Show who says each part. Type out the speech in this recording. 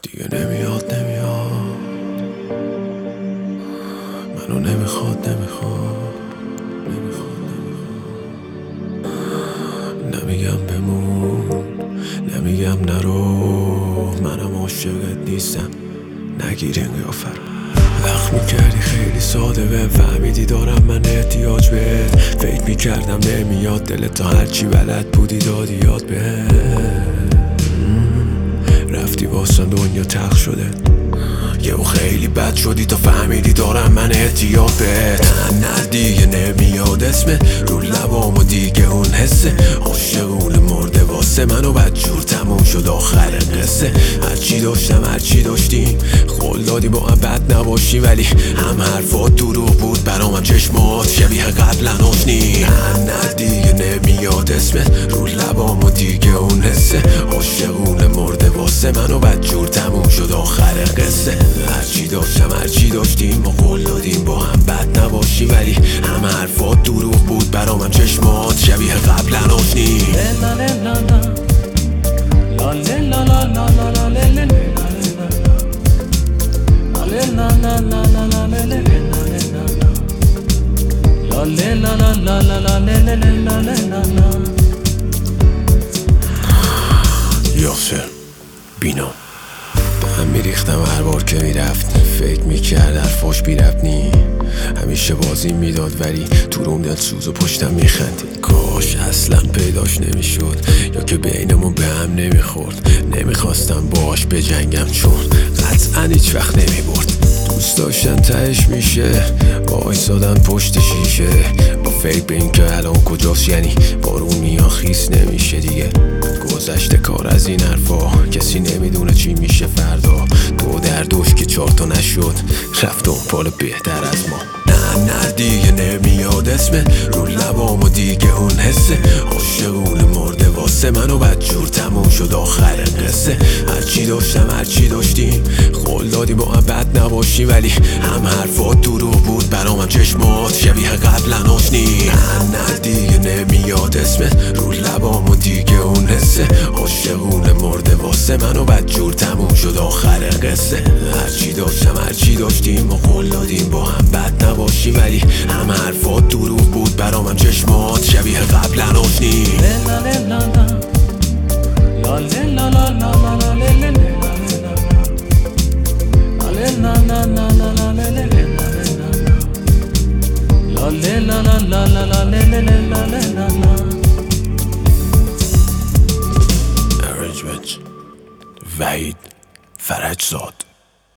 Speaker 1: دیگه نمیاد منو نمیخواد نمیگم بمون، نمیگم نرو، منم عاشقت نیستم، نگیر این قیافه رو. وقت میکردی خیلی ساده بهم فهمیدی دارم من احتیاج بهت. فکر میکردم نمیاد دلت تا هرچی بلد بودی دادی یاد بهت. رفتی واسم دنیا تلخ شده، یهو خیلی بد شدی تا فهمیدی دارم من احتیاج بهت. نه دیگه نمیاد اسمت رو لبام و دیگه اون حسه عاشقونه مرده واسه من و بدجور تموم شد آخر قصه. هرچی داشتم هرچی داشتیم قول دادی با هم بد نباشی، ولی هم حرفات دروغ بود برام، هم چشمات شبیه قبلا آشنی. نه دیگه نمیاد اسمت رو لبام و دیگه اون حسه عاشقونه مرده واسه من و بدجور تموم شد آخر قصه. هرچی داشتم هرچی داشتیم ما قول دادیم با هم بد نباشی، ولی هم حرفات دروغ بود برام، هم چشمات شبیه قبلا آشنی. یاسر بینا به هم میریختم هر بار که میرفت، فکر میکرد حرفاش بی ربط نی، همیشه بازی میداد ولی تو روم دلسوز و پشتم میخندید. کاش اصلا پیداش نمیشد یا که بینمون به هم نمیخورد. نمیخواستم باش بجنگم چون قطعا هیچ وقت نمیبرد. دوست داشتن تهش میشه با ایستادن پشت شیشه، با فکر به این که الان کجاست، یعنی بارون میان خیس نمیشه دیگه. گذشته کار از این حرفا، کسی نمیدونه چی میشه فردا. دو در دوش که 4 تا نشد رفت دنبال بهتر از ما. نه دیگه نمیاد اسمت رو لبام و دیگه اون حسه عاشقونه مرده واسه من و بدجور تموم شد آخر قصه. هرچی داشتم هرچی داشتیم قول دادی با هم بد نباشی، ولی هم حرفات دروغ بود برام، هم چشمات شبیه قبلا آشنی. نه دیگه نمیاد اسمت رو لبام و دیگه اون حسه عاشقونه مرده واسه من و بدجور تموم شد آخر قصه. هرچی داشتم هرچی داشتیم ما قول دادیم با هم بد نباشی، ولی هم حرفات دروغ بود برام، هم چشمات شبیه قبلا آشنی. Arrangement وحید فرجزاد.